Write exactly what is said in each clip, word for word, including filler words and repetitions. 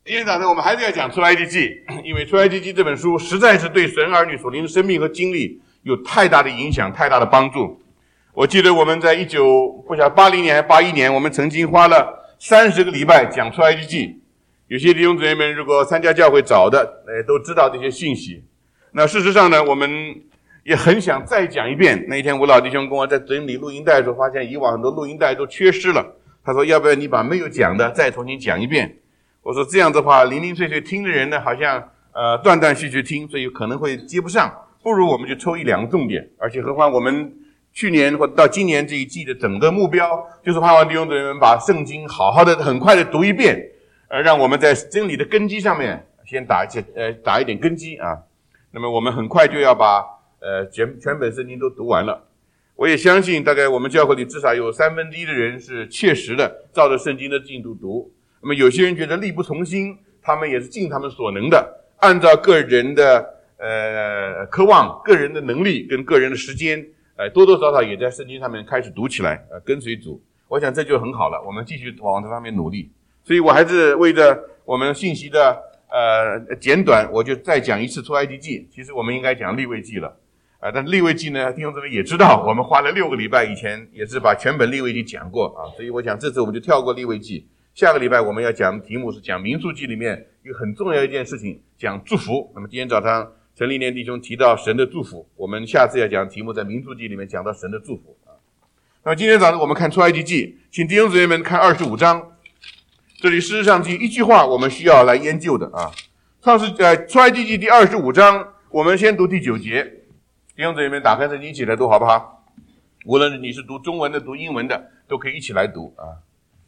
今天早上我们还是要讲出埃及记，因为出埃及记这本书实在是对神儿女属灵的生命和经历有太大的影响，太大的帮助。我记得我们在一九不晓得八零年还是八一年，我们曾经花了三十个礼拜讲出埃及记。有些弟兄姊妹们如果参加教会早的，呃，都知道这些信息。那事实上呢，我们也很想再讲一遍。那一天吴老弟兄跟我在整理录音带的时候，发现以往很多录音带都缺失了。他说要不然你把没有讲的再重新讲一遍。我说这样的话零零碎碎听的人呢，好像呃断断续续听，所以可能会接不上，不如我们就抽一两个重点。而且何况我们去年或者到今年这一季的整个目标就是盼望弟兄姊妹们把圣经好好的很快的读一遍，呃让我们在真理的根基上面先打一些呃打一点根基啊。那么我们很快就要把呃全全本圣经都读完了。我也相信大概我们教会里至少有三分之一的人是切实的照着圣经的进度读。那么有些人觉得力不从心，他们也是尽他们所能的，按照个人的呃渴望、个人的能力跟个人的时间，呃多多少少也在圣经上面开始读起来，呃跟随主。我想这就很好了，我们继续往这方面努力。所以我还是为着我们信息的呃简短，我就再讲一次出埃及记。其实我们应该讲利未记了，啊、呃，但利未记呢，弟兄姊妹也知道，我们花了六个礼拜以前也是把全本利未记讲过啊，所以我想这次我们就跳过利未记。下个礼拜我们要讲的题目是讲民数记里面一个很重要一件事情，讲祝福。那么今天早上陈立念弟兄提到神的祝福，我们下次要讲的题目在民数记里面讲到神的祝福啊。那么今天早上我们看出埃及记，请弟兄姊妹们看二十五章，这里事实上就一句话我们需要来研究的啊。创世呃出埃及记第二十五章，我们先读第九节，弟兄姊妹们打开圣经一起来读好不好？无论你是读中文的读英文的，都可以一起来读啊。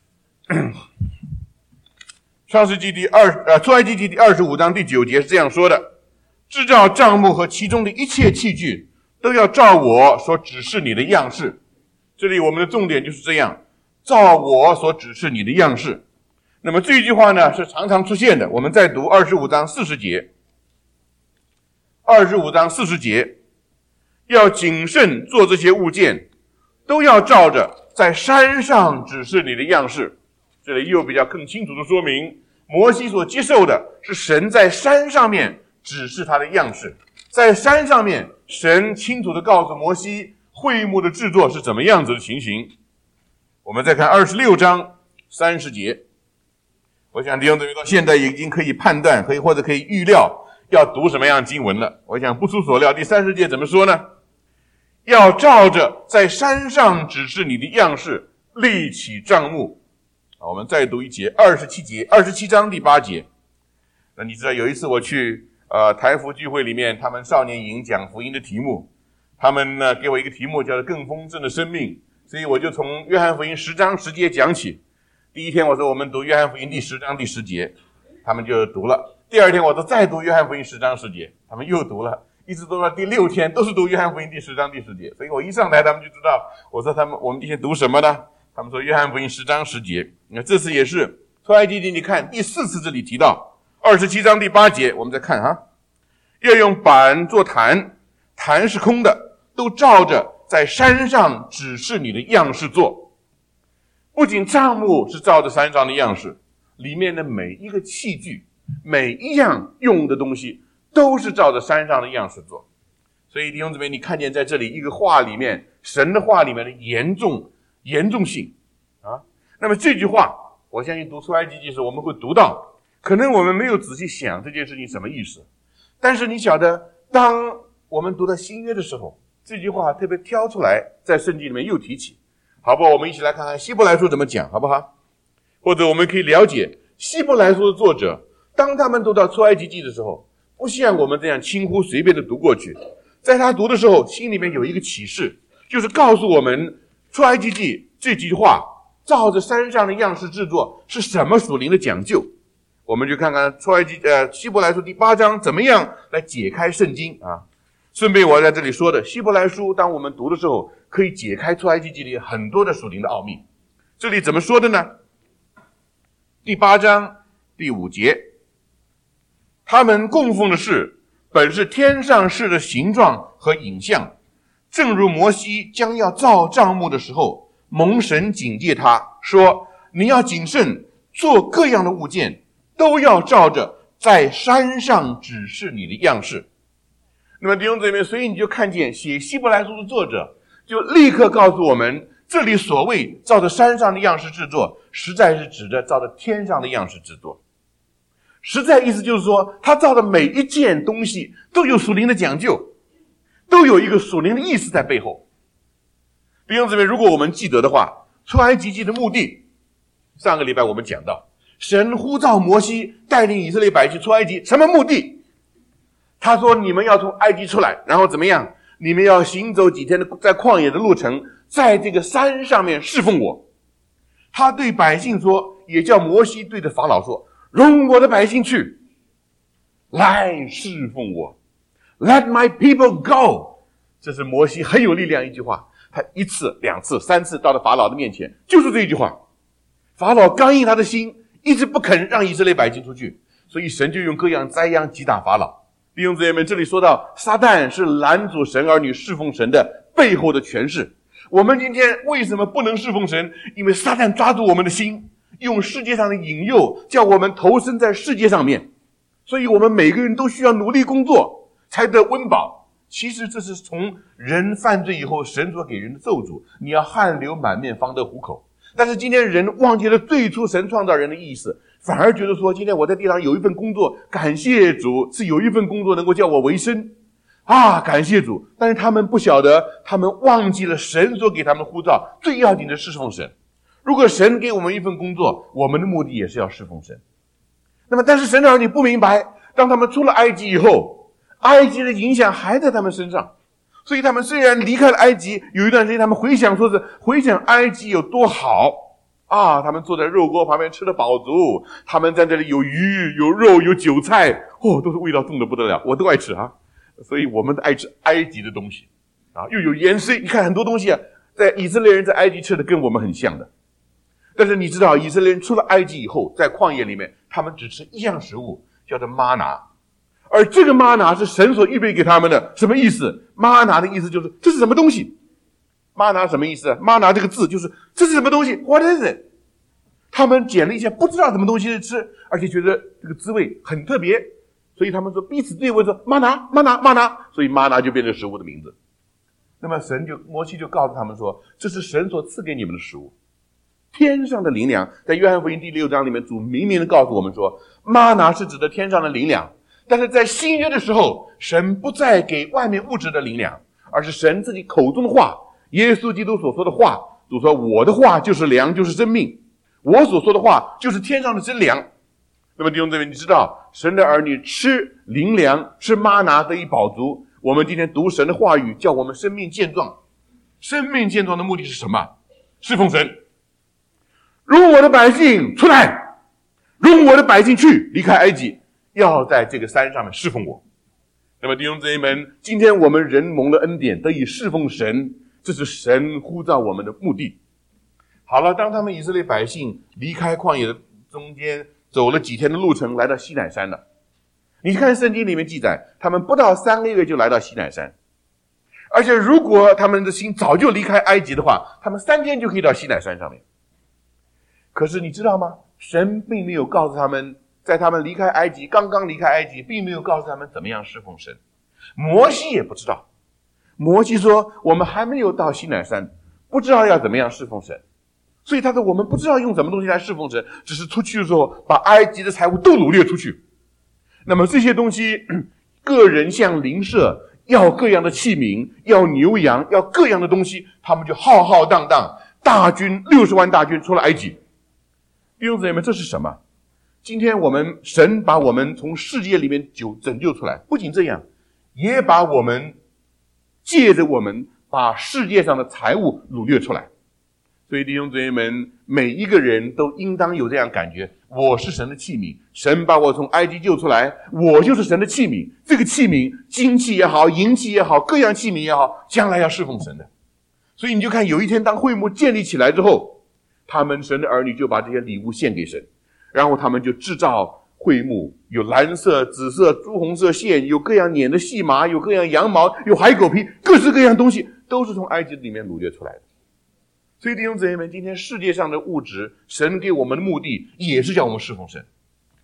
创世纪第二呃出埃及记第二十五章第九节是这样说的：制造帐幕和其中的一切器具，都要照我所指示你的样式。这里我们的重点就是这样，照我所指示你的样式。那么这句话呢是常常出现的，我们再读二十五章四十节。二十五章四十节，要谨慎做这些物件，都要照着在山上指示你的样式。这里又比较更清楚的说明，摩西所接受的是神在山上面指示他的样式，在山上面神清楚地告诉摩西会幕的制作是怎么样子的情形。我们再看二十六章三十节，我想弟兄姊妹到现在已经可以判断，可以或者可以预料要读什么样的经文了。我想不出所料，第三十节怎么说呢？要照着在山上指示你的样式立起帐幕。我们再读一节，二十七节，二十七章第八节。那你知道有一次我去呃台福聚会里面，他们少年营讲福音的题目，他们呢给我一个题目叫做更丰盛的生命，所以我就从约翰福音十章十节讲起。第一天我说我们读约翰福音第十章第十节，他们就读了。第二天我说再读约翰福音十章十节，他们又读了，一直读到第六天都是读约翰福音第十章第十节。所以我一上台他们就知道，我说他们我们今天读什么呢？他们说约翰福音十章十节。那这次也是出埃及记，你看第四次这里提到二十七章第八节，我们再看哈，要用板做坛，坛是空的，都照着在山上指示你的样式做。不仅帐幕是照着山上的样式，里面的每一个器具，每一样用的东西都是照着山上的样式做。所以弟兄姊妹，你看见在这里一个话里面，神的话里面的严重严重性啊。那么这句话我相信读出埃及记时我们会读到，可能我们没有仔细想这件事情什么意思，但是你晓得当我们读到新约的时候，这句话特别挑出来在圣经里面又提起。好不好？我们一起来看看希伯来书怎么讲好不好？或者我们可以了解希伯来书的作者当他们读到出埃及记的时候，不像我们这样轻忽随便的读过去，在他读的时候心里面有一个启示，就是告诉我们出埃及记这句话照着山上的样式制作是什么属灵的讲究。我们就看看出埃及呃希伯来书第八章怎么样来解开圣经啊。顺便我在这里说的，希伯来书当我们读的时候可以解开出埃及记里很多的属灵的奥秘。这里怎么说的呢？第八章第五节，他们供奉的事本是天上事的形状和影像，正如摩西将要造帐幕的时候，蒙神警戒他说，你要谨慎做各样的物件， 都要照着在山上指示你的样式。那么弟兄姊妹，所以你就看见写希伯来书的作者就立刻告诉我们，这里所谓照着山上的样式制作，实在是指着照着天上的样式制作。实在意思就是说，他照的每一件东西都有属灵的讲究，都有一个属灵的意思在背后。弟兄姊妹，如果我们记得的话，出埃及记的目的，上个礼拜我们讲到，神呼召摩西带领以色列百姓出埃及，什么目的？他说你们要从埃及出来，然后怎么样？你们要行走几天的在旷野的路程，在这个山上面侍奉我。他对百姓说，也叫摩西对着法老说，容我的百姓去，来侍奉我。Let my people go。 这是摩西很有力量一句话，他一次两次三次到了法老的面前，就是这一句话。法老刚硬他的心，一直不肯让以色列百姓出去，所以神就用各样灾殃击打法老。弟兄姊妹们，这里说到撒旦是拦阻神儿女侍奉神的背后的诠释。我们今天为什么不能侍奉神？因为撒旦抓住我们的心，用世界上的引诱叫我们投身在世界上面，所以我们每个人都需要努力工作才得温饱。其实这是从人犯罪以后神所给人的咒诅，你要汗流满面方得糊口。但是今天人忘记了最初神创造人的意思，反而觉得说今天我在地上有一份工作，感谢主是有一份工作能够叫我为生啊，感谢主。但是他们不晓得，他们忘记了神所给他们呼召，最要紧的侍奉神。如果神给我们一份工作，我们的目的也是要侍奉神。那么但是神的儿女不明白，当他们出了埃及以后，埃及的影响还在他们身上，所以他们虽然离开了埃及，有一段时间他们回想，说是回想埃及有多好啊！他们坐在肉锅旁边吃得饱足，他们在这里有鱼有肉有韭菜，哦，都是味道重得不得了，我都爱吃啊！所以我们爱吃埃及的东西啊，又有盐水。你看很多东西啊，在以色列人在埃及吃的跟我们很像的。但是你知道以色列人出了埃及以后，在旷野里面他们只吃一样食物，叫做玛拿。而这个玛拿是神所预备给他们的，什么意思？玛拿的意思就是这是什么东西？玛拿什么意思？玛拿这个字就是这是什么东西 ？What is it？ 他们捡了一些不知道什么东西吃，而且觉得这个滋味很特别，所以他们说彼此对问说玛拿玛拿玛拿，所以玛拿就变成食物的名字。那么神就摩西就告诉他们说，这是神所赐给你们的食物，天上的灵粮。在约翰福音第六章里面，主明明的告诉我们说，玛拿是指的天上的灵粮。但是在新约的时候，神不再给外面物质的灵粮，而是神自己口中的话，耶稣基督所说的话。主说我的话就是粮，就是生命，我所说的话就是天上的真粮。那么弟兄姊妹，你知道神的儿女吃灵粮吃玛拿得以饱足。我们今天读神的话语，叫我们生命健壮。生命健壮的目的是什么？侍奉神。容我的百姓出来，容我的百姓去，离开埃及，要在这个山上面侍奉我。那么弟兄姊妹们，今天我们人蒙了恩典，得以侍奉神，这是神呼召我们的目的。好了，当他们以色列百姓离开旷野的中间，走了几天的路程，来到西乃山了。你看圣经里面记载，他们不到三个月就来到西乃山，而且如果他们的心早就离开埃及的话，他们三天就可以到西乃山上面。可是你知道吗？神并没有告诉他们，在他们离开埃及，刚刚离开埃及，并没有告诉他们怎么样侍奉神。摩西也不知道。摩西说，我们还没有到西乃山，不知道要怎么样侍奉神。所以他说，我们不知道用什么东西来侍奉神，只是出去的时候把埃及的财物都掳掠出去。那么这些东西，个人向邻舍要各样的器皿，要牛羊，要各样的东西，他们就浩浩荡荡，大军六十万大军出了埃及。弟兄姊妹们，这是什么？今天我们神把我们从世界里面救拯救出来，不仅这样，也把我们借着我们把世界上的财物掳掠出来。所以弟兄姊妹们，每一个人都应当有这样感觉，我是神的器皿，神把我从埃及救出来，我就是神的器皿。这个器皿，金器也好，银器也好，各样器皿也好，将来要侍奉神的。所以你就看有一天当会幕建立起来之后，他们神的儿女就把这些礼物献给神，然后他们就制造会幕，有蓝色、紫色、朱红色线，有各样捻的细麻，有各样羊毛，有海狗皮，各式各样东西都是从埃及里面掳掠出来的。所以弟兄姊妹们，今天世界上的物质，神给我们的目的也是叫我们侍奉神。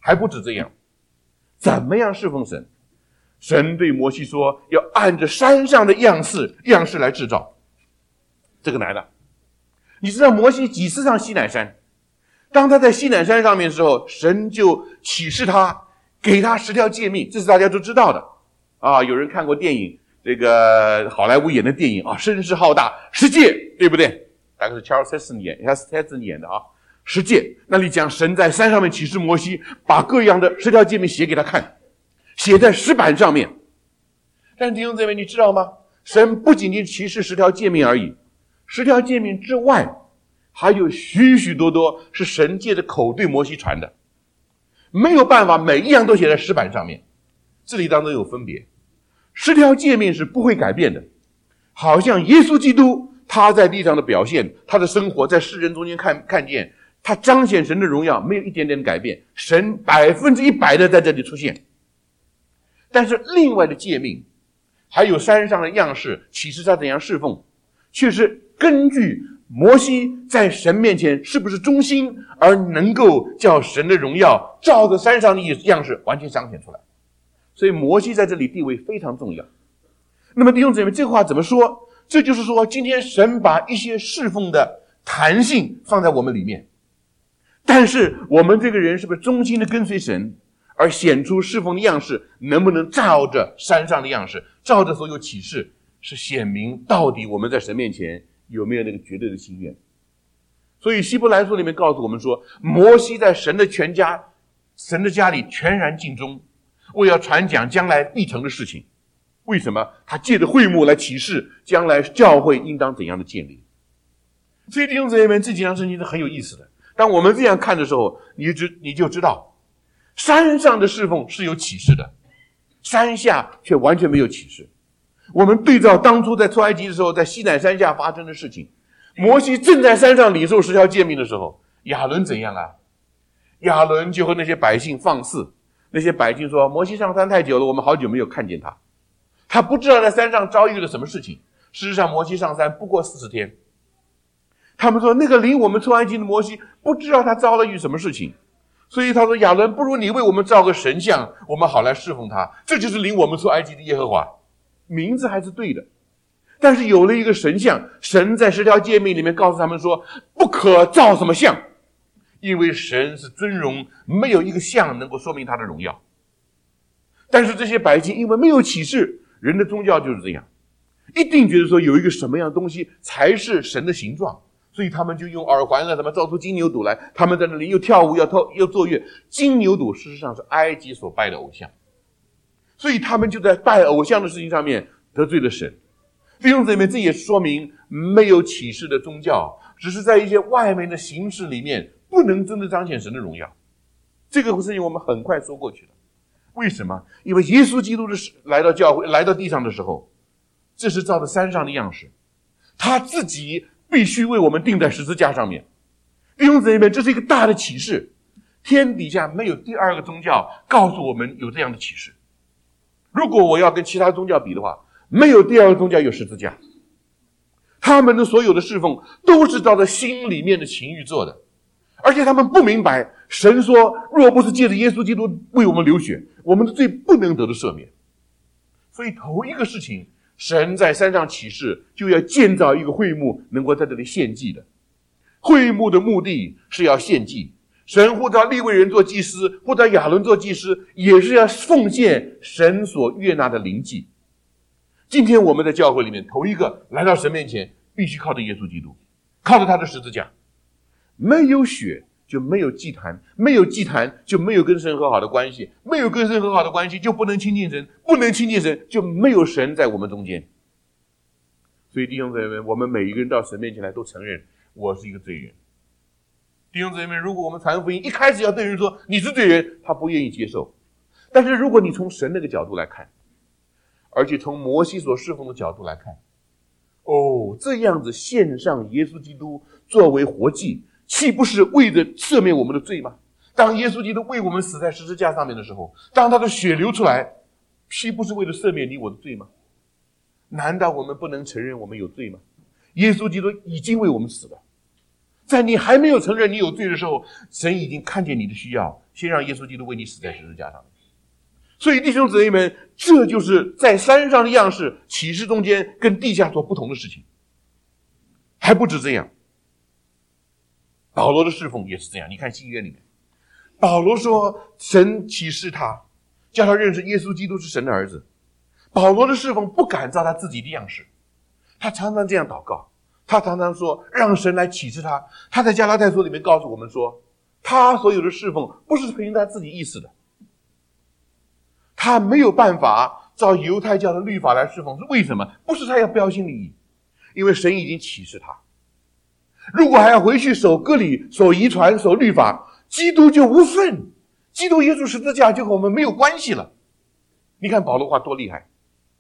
还不止这样，怎么样侍奉神？神对摩西说，要按着山上的样式样式来制造。这个难了。你知道摩西几次上西乃山？当他在西乃山上面的时候，神就启示他，给他十条诫命，这是大家都知道的啊。有人看过电影，这个好莱坞演的电影啊，声势浩大，十诫，对不对？大概是 Charles Heston 演 Heston 演的啊。十诫，那里讲神在山上面启示摩西，把各样的十条诫命写给他看，写在石板上面。但是弟兄姊妹，你知道吗？神不仅仅启示十条诫命而已，十条诫命之外，还有许许多多是神借着口对摩西传的，没有办法每一样都写在石板上面，这里当中有分别。十条诫命是不会改变的，好像耶稣基督他在地上的表现，他的生活在世人中间看看见，他彰显神的荣耀，没有一点点的改变，神百分之一百的在这里出现。但是另外的诫命，还有山上的样式，启示他怎样侍奉，却是根据摩西在神面前是不是忠心，而能够叫神的荣耀照着山上的样式完全彰显出来。所以摩西在这里地位非常重要。那么弟兄姊妹，这话怎么说？这就是说，今天神把一些侍奉的弹性放在我们里面，但是我们这个人是不是忠心的跟随神，而显出侍奉的样式，能不能照着山上的样式，照着所有启示，是显明到底我们在神面前有没有那个绝对的心愿。所以希伯来书里面告诉我们说，摩西在神的全家神的家里全然尽忠，为要传讲将来必成的事情。为什么？他借着会幕来启示将来教会应当怎样的建立。所以弟兄姊妹们，这几章圣经是很有意思的。当我们这样看的时候，你就你就知道山上的侍奉是有启示的，山下却完全没有启示。我们对照当初在出埃及的时候，在西乃山下发生的事情，摩西正在山上领受十条诫命的时候，亚伦怎样啊？亚伦就和那些百姓放肆，那些百姓说，摩西上山太久了，我们好久没有看见他，他不知道在山上遭遇了什么事情。事实上摩西上山不过四十天，他们说那个领我们出埃及的摩西不知道他遭了遇什么事情，所以他说，亚伦，不如你为我们造个神像，我们好来侍奉他，这就是领我们出埃及的耶和华。名字还是对的，但是有了一个神像，神在十条诫命里面告诉他们说，不可造什么像，因为神是尊荣，没有一个像能够说明他的荣耀。但是这些百姓因为没有启示，人的宗教就是这样，一定觉得说有一个什么样的东西才是神的形状，所以他们就用耳环啊什么造出金牛犊来，他们在那里又跳舞又又作乐。金牛犊事实上是埃及所拜的偶像，所以他们就在拜偶像的事情上面得罪了神。弟兄姊妹，这也说明没有启示的宗教只是在一些外面的形式里面不能真的彰显神的荣耀。这个事情我们很快说过去了。为什么？因为耶稣基督的来到教会来到地上的时候，这是照着山上的样式，他自己必须为我们钉在十字架上面。弟兄姊妹，这是一个大的启示，天底下没有第二个宗教告诉我们有这样的启示。如果我要跟其他宗教比的话，没有第二个宗教有十字架，他们的所有的侍奉都是照着心里面的情欲做的，而且他们不明白神说，若不是借着耶稣基督为我们流血，我们的罪不能得到赦免。所以头一个事情，神在山上启示，就要建造一个会幕，能够在这里献祭的。会幕的目的是要献祭，神呼召利未人做祭司，呼召亚伦做祭司，也是要奉献神所悦纳的灵祭。今天我们在教会里面，头一个来到神面前，必须靠着耶稣基督，靠着他的十字架。没有血就没有祭坛，没有祭坛就没有跟神和好的关系，没有跟神和好的关系就不能亲近神，不能亲近神就没有神在我们中间。所以弟兄姊妹们，我们每一个人到神面前来都承认我是一个罪人。弟兄姊妹们，如果我们传福音一开始要对人说你是罪人，他不愿意接受。但是如果你从神那个角度来看，而且从摩西所侍奉的角度来看，哦，这样子献上耶稣基督作为活祭，岂不是为了赦免我们的罪吗？当耶稣基督为我们死在十字架上面的时候，当他的血流出来，岂不是为了赦免你我的罪吗？难道我们不能承认我们有罪吗？耶稣基督已经为我们死了， 在你还没有承认你有罪的时候，神已经看见你的需要，先让耶稣基督为你死在十字架上。所以弟兄姊妹们，这就是在山上的样式启示中间跟地下所不同的事情。还不止这样，保罗的侍奉也是这样。你看新约里面，保罗说神启示他，叫他认识耶稣基督是神的儿子。保罗的侍奉不敢照他自己的样式，他常常这样祷告，他常常说让神来启示他。他在加拉太书里面告诉我们说，他所有的侍奉不是凭他自己意思的，他没有办法照犹太教的律法来侍奉。是为什么？不是他要标新立异，因为神已经启示他。如果还要回去守割礼、守遗传、守律法，基督就无份，基督耶稣十字架就和我们没有关系了。你看保罗话多厉害。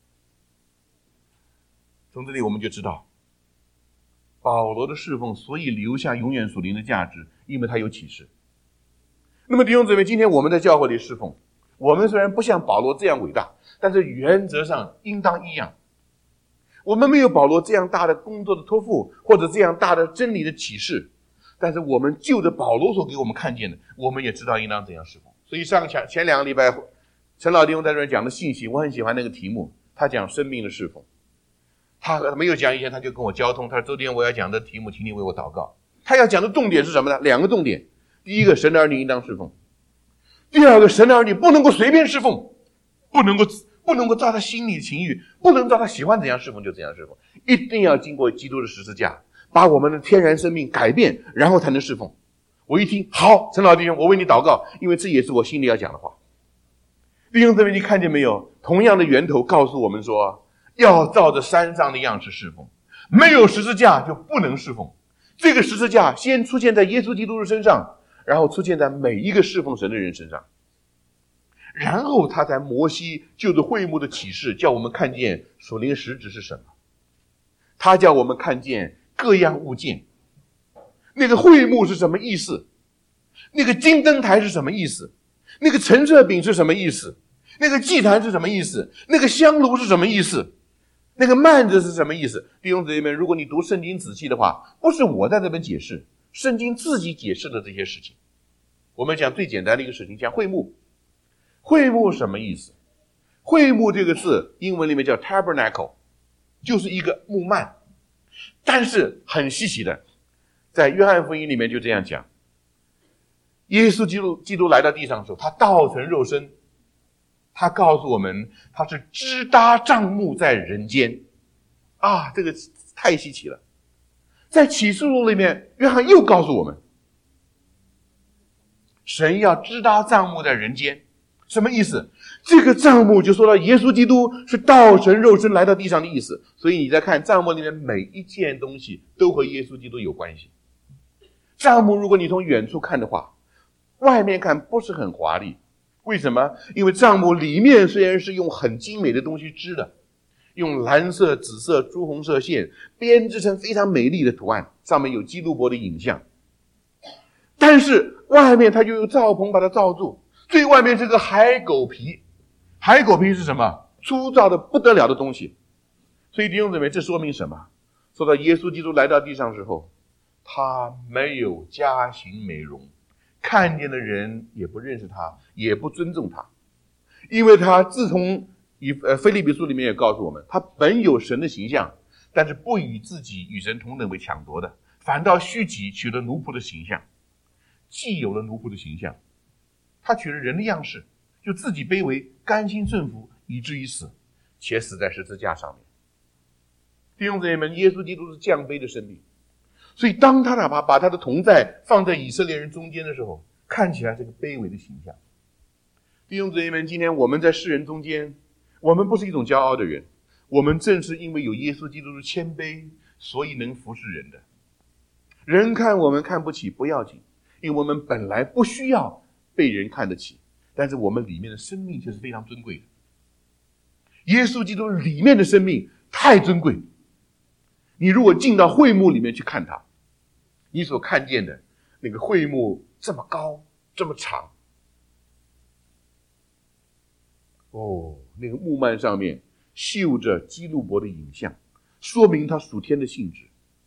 从这里我们就知道，保罗的侍奉所以留下永远属灵的价值，因为他有启示。那么弟兄姊妹，今天我们在教会里侍奉，我们虽然不像保罗这样伟大，但是原则上应当一样。我们没有保罗这样大的工作的托付，或者这样大的真理的启示，但是我们就着保罗所给我们看见的，我们也知道应当怎样侍奉。所以上前前两个礼拜陈老弟兄在这讲的信息，我很喜欢那个题目，他讲生命的侍奉。他没有讲以前，他就跟我交通，他说周天我要讲的题目，请你为我祷告。他要讲的重点是什么呢？两个重点。第一个，神的儿女应当侍奉；第二个，神的儿女不能够随便侍奉，不能够不能够照他心里的情欲，不能照他喜欢怎样侍奉就怎样侍奉，一定要经过基督的十字架，把我们的天然生命改变，然后才能侍奉。我一听，好，陈老弟兄，我为你祷告，因为这也是我心里要讲的话。弟兄姊妹，你看见没有？同样的源头告诉我们说，要照着山上的样式侍奉，没有十字架就不能侍奉。这个十字架先出现在耶稣基督的身上，然后出现在每一个侍奉神的人身上，然后他才摩西就着会幕的启示，叫我们看见属灵的实质是什么。他叫我们看见各样物件，那个会幕是什么意思，那个金灯台是什么意思，那个陈设饼是什么意思，那个祭坛是什么意思，那个香炉是什么意思，那个幔子是什么意思。弟兄姊妹们，如果你读圣经仔细的话，不是我在这边解释，圣经自己解释的这些事情。我们讲最简单的一个事情，讲会幕。会幕什么意思？会幕这个字英文里面叫 tabernacle， 就是一个幕幔。但是很稀奇的，在约翰福音里面就这样讲，耶稣基督基督来到地上的时候，他道成肉身，他告诉我们他是支搭帐幕在人间啊，这个太稀奇了。在启示录里面，约翰又告诉我们，神要支搭帐幕在人间，什么意思？这个帐幕就说到耶稣基督是道成肉身来到地上的意思。所以你在看帐幕里面每一件东西都和耶稣基督有关系。帐幕如果你从远处看的话，外面看不是很华丽，为什么？因为帐幕里面虽然是用很精美的东西织的，用蓝色、紫色、朱红色线编织成非常美丽的图案，上面有基路伯的影像，但是外面它就用罩棚把它罩住，最外面是个海狗皮。海狗皮是什么？粗糙的不得了的东西。所以弟兄姊妹，这说明什么？说到耶稣基督来到地上之后，他没有加型美容，看见的人也不认识他，也不尊重他，因为他自从以呃腓立比书里面也告诉我们，他本有神的形象，但是不以自己与神同等为抢夺的，反倒虚己，取了奴仆的形象。既有了奴仆的形象，他取了人的样式，就自己卑微，甘心顺服，以至于死，且死在十字架上面。弟兄姊妹们，耶稣基督是降卑的生命，所以当他哪怕把他的同在放在以色列人中间的时候，看起来是个卑微的形象。弟兄姊妹们，今天我们在世人中间，我们不是一种骄傲的人，我们正是因为有耶稣基督的谦卑，所以能服侍人的。人看我们看不起不要紧，因为我们本来不需要被人看得起，但是我们里面的生命却是非常尊贵的。耶稣基督里面的生命太尊贵，你如果进到会幕里面去看它，你所看见的那个会幕这么高这么长，哦，那个幕幔上面绣着基路伯的影像，说明他属天的性质。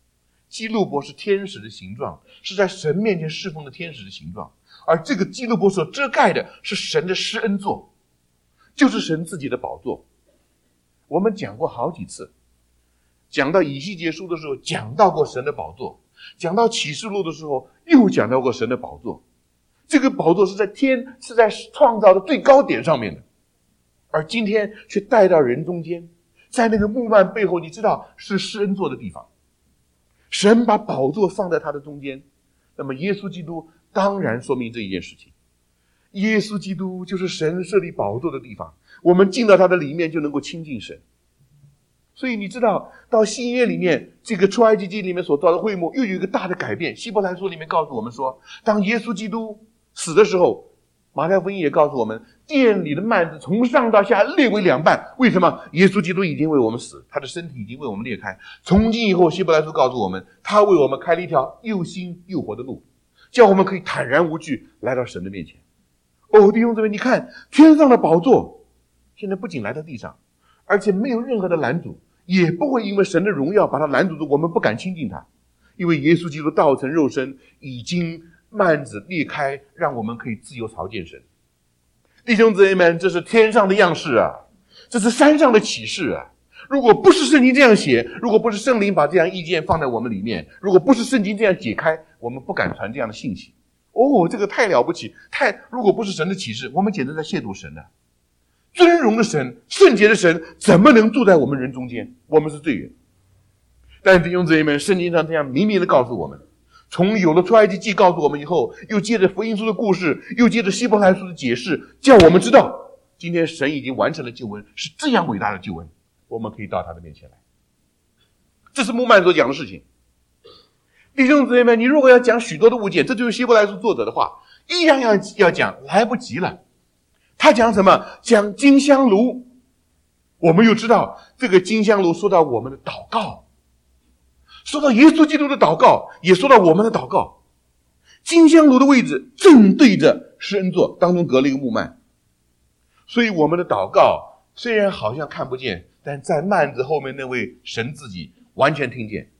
基路伯是天使的形状，是在神面前侍奉的天使的形状，而这个基路伯所遮盖的是神的施恩座，就是神自己的宝座。我们讲过好几次，讲到以西结书的时候讲到过神的宝座，讲到启示录的时候又讲到过神的宝座。这个宝座是在天，是在创造的最高点上面的，而今天却带到人中间，在那个幕幔背后，你知道是施恩座的地方，神把宝座放在他的中间。那么耶稣基督当然说明这一件事情，耶稣基督就是神设立宝座的地方，我们进到他的里面就能够亲近神。所以你知道到新约里面，这个出埃及记里面所造的会幕又有一个大的改变。希伯来书里面告诉我们说，当耶稣基督死的时候，马太福音也告诉我们，殿里的幔子从上到下裂为两半。为什么？耶稣基督已经为我们死，他的身体已经为我们裂开。从今以后，希伯来书告诉我们，他为我们开了一条又新又活的路，叫我们可以坦然无惧来到神的面前。哦，弟兄姊妹，你看天上的宝座现在不仅来到地上，而且没有任何的拦阻，也不会因为神的荣耀把它拦阻住，我们不敢亲近他。因为耶稣基督道成肉身，已经幔子裂开，让我们可以自由朝见神。弟兄姊妹们，这是天上的样式啊，这是山上的启示啊。如果不是圣经这样写，如果不是圣灵把这样意见放在我们里面，如果不是圣经这样解开，我们不敢传这样的信息。哦，这个太了不起，太如果不是神的启示，我们简直在亵渎神啊。尊荣的神，圣洁的神，怎么能住在我们人中间？我们是罪人。但弟兄姊妹们，圣经上这样明明的告诉我们，从有了出埃及记告诉我们以后，又接着福音书的故事，又接着希伯来书的解释，叫我们知道今天神已经完成了救恩，是这样伟大的救恩，我们可以到他的面前来。这是穆曼所讲的事情。弟兄姊妹们，你如果要讲许多的物件，这就是希伯来书作者的话，一样要要讲，来不及了。他讲什么？讲金香炉。我们又知道这个金香炉说到我们的祷告，说到耶稣基督的祷告，也说到我们的祷告。金香炉的位置正对着施恩座，当中隔了一个幕幔，所以我们的祷告虽然好像看不见，但在幔子后面那位神自己完全听见。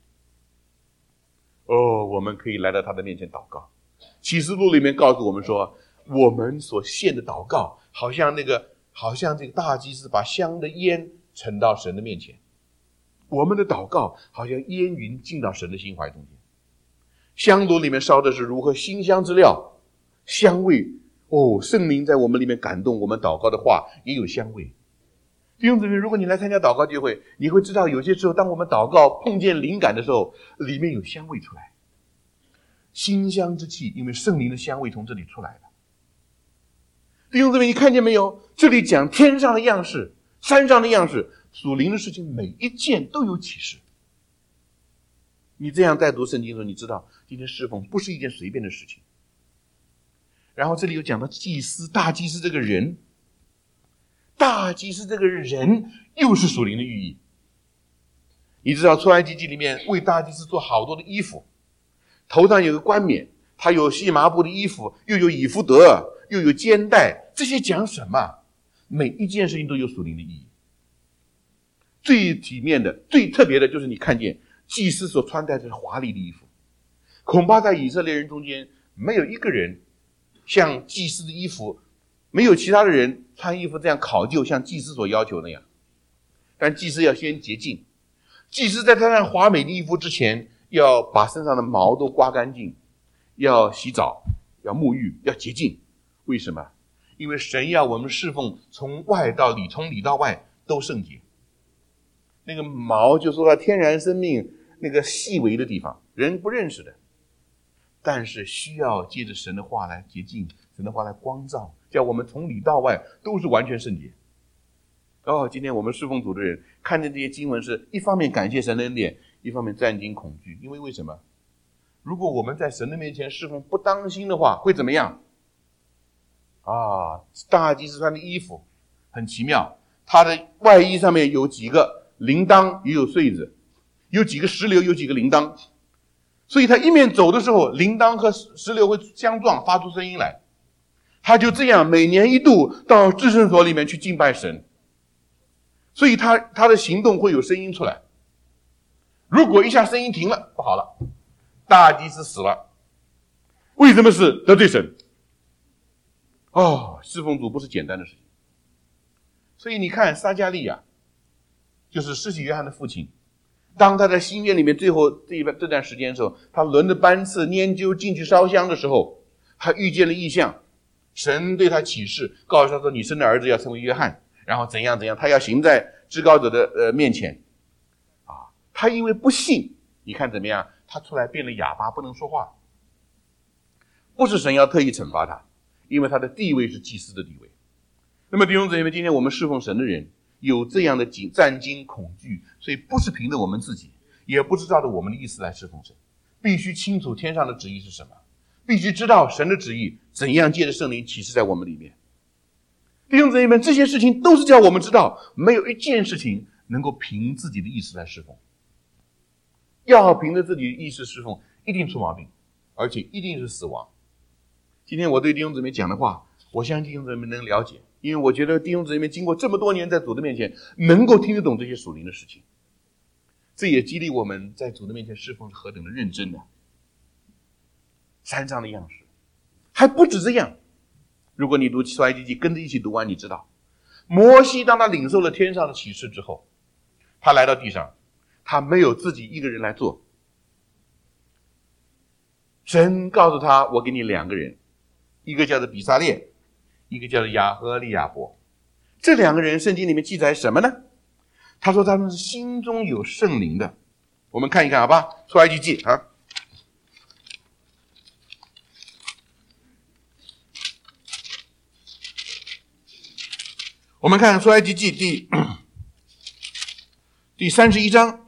哦，我们可以来到他的面前祷告。启示录里面告诉我们说，我们所献的祷告好像那个好像这个大祭司把香的烟盛到神的面前，我们的祷告好像烟云进到神的心怀中间。香炉里面烧的是如何馨香之料，香味。哦，圣灵在我们里面感动，我们祷告的话也有香味。弟兄姊妹，如果你来参加祷告聚会，你会知道有些时候当我们祷告碰见灵感的时候，里面有香味出来，馨香之气，因为圣灵的香味从这里出来了。弟兄姊妹，你看见没有？这里讲天上的样式，山上的样式，属灵的事情每一件都有启示。你这样在读圣经的时候，你知道今天侍奉不是一件随便的事情。然后这里有讲到祭司，大祭司这个人，大祭司这个人又是属灵的寓意。你知道出埃及记里面为大祭司做好多的衣服，头上有个冠冕，他有细麻布的衣服，又有以弗得，又有肩带，这些讲什么？每一件事情都有属灵的意义。最体面的最特别的就是你看见祭司所穿戴的华丽的衣服，恐怕在以色列人中间没有一个人像祭司的衣服，没有其他的人穿衣服这样考究，像祭司所要求那样。但祭司要先洁净，祭司在穿上华美的衣服之前，要把身上的毛都刮干净，要洗澡，要沐浴，要洁净。为什么？因为神要我们侍奉从外到里，从里到外都圣洁。那个毛就说到天然生命那个细微的地方，人不认识的，但是需要借着神的话来洁净，神的话来光照，叫我们从里到外都是完全圣洁。哦，今天我们侍奉主的人看见这些经文，是一方面感谢神的恩典，一方面战惊恐惧。因为为什么？如果我们在神的面前侍奉不当心的话，会怎么样？啊，大祭司穿的衣服很奇妙，他的外衣上面有几个铃铛，也有穗子，有几个石榴，有几个铃铛，所以他一面走的时候，铃铛和石榴会相撞，发出声音来。他就这样每年一度到至圣所里面去敬拜神，所以他他的行动会有声音出来。 如果一下声音停了，不好了，大祭司死了。为什么是得罪神？哦，侍奉主不是简单的事情。所以你看撒迦利亚，就是施洗约翰的父亲，当他在新约里面最后这一这段时间的时候，他轮着班次研究进去烧香的时候，他遇见了异象，神对他启示，告诉他说你生的儿子要称为约翰，然后怎样怎样，他要行在至高者的呃面前啊。他因为不信，你看怎么样，他出来变了哑巴，不能说话。不是神要特意惩罚他，因为他的地位是祭司的地位。那么弟兄姊妹，今天我们侍奉神的人有这样的战惊恐惧，所以不是凭着我们自己，也不是照着我们的意思来侍奉神，必须清楚天上的旨意是什么，必须知道神的旨意怎样借着圣灵启示在我们里面。弟兄姊妹们，这些事情都是叫我们知道，没有一件事情能够凭自己的意思来侍奉。要凭着自己的意识侍奉，一定出毛病，而且一定是死亡。今天我对弟兄姊妹讲的话，我相信弟兄姊妹能了解，因为我觉得弟兄姊妹经过这么多年在主的面前，能够听得懂这些属灵的事情，这也激励我们在主的面前侍奉是何等的认真啊！山上的样式还不止这样，如果你读出埃及记跟着一起读完，你知道摩西当他领受了天上的启示之后，他来到地上，他没有自己一个人来做，神告诉他，我给你两个人，一个叫做比撒列，一个叫做亚和利亚伯。这两个人圣经里面记载什么呢？他说他们是心中有圣灵的。我们看一看好吧，出埃及记啊，我们看出埃及记第第三十一章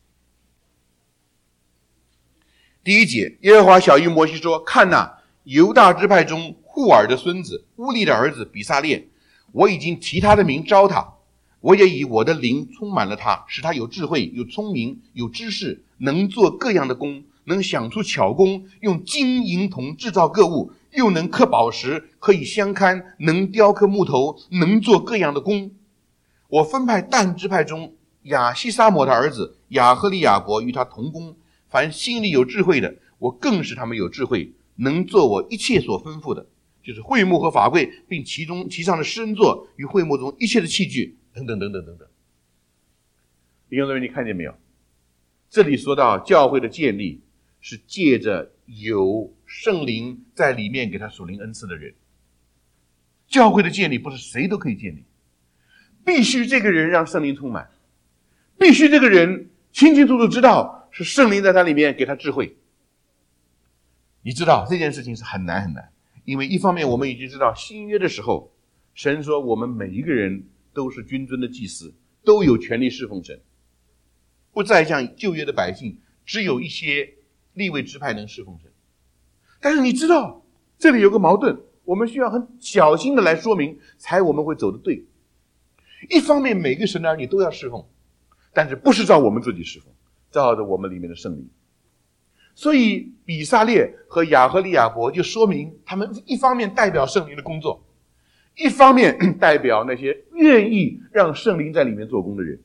第一节，耶和华晓谕摩西说，看哪，犹大支派中户尔的孙子乌利的儿子比撒列，我已经提他的名招他，我也以我的灵充满了他，使他有智慧，有聪明，有知识，能做各样的工，能想出巧工，用金银铜制造各物，又能刻宝石，可以相看，能雕刻木头，能做各样的工。我分派但支派中亚西沙摩的儿子亚和利亚伯与他同工，凡心里有智慧的，我更使他们有智慧，能做我一切所吩咐的，就是会幕和法柜，并其中其上的施恩座与会幕中一切的器具，等等等等等等。弟兄姊妹，你看见没有？这里说到教会的建立是借着有圣灵在里面给他属灵恩赐的人。教会的建立不是谁都可以建立，必须这个人让圣灵充满，必须这个人清清楚楚知道是圣灵在他里面给他智慧。你知道这件事情是很难很难，因为一方面我们已经知道新约的时候，神说我们每一个人都是君尊的祭司，都有权利侍奉神，不再像旧约的百姓只有一些利未支派能侍奉神。但是你知道这里有个矛盾，我们需要很小心的来说明，才我们会走得对。一方面每个神的儿女都要侍奉，但是不是照我们自己侍奉，照着我们里面的圣灵。所以比撒列和亚和利亚伯就说明他们一方面代表圣灵的工作，一方面代表那些愿意让圣灵在里面做工的人。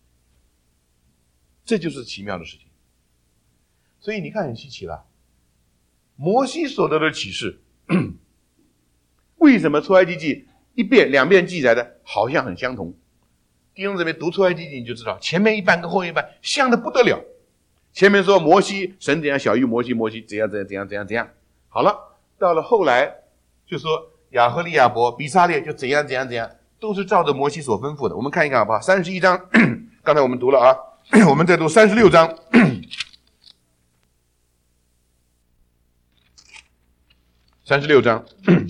这就是奇妙的事情。所以你看很稀奇了，摩西所得的启示为什么出埃及记一遍两遍记载的好像很相同？弟兄姊妹读出埃及记你就知道，前面一半跟后面一半像的不得了。前面说摩西神怎样晓谕摩西，摩西怎样怎样怎样怎样怎样，好了，到了后来就说亚和利亚伯比撒列就怎样怎样怎样，都是照着摩西所吩咐的。我们看一看好不好？三十一章刚才我们读了啊，我们再读三十六章三十六章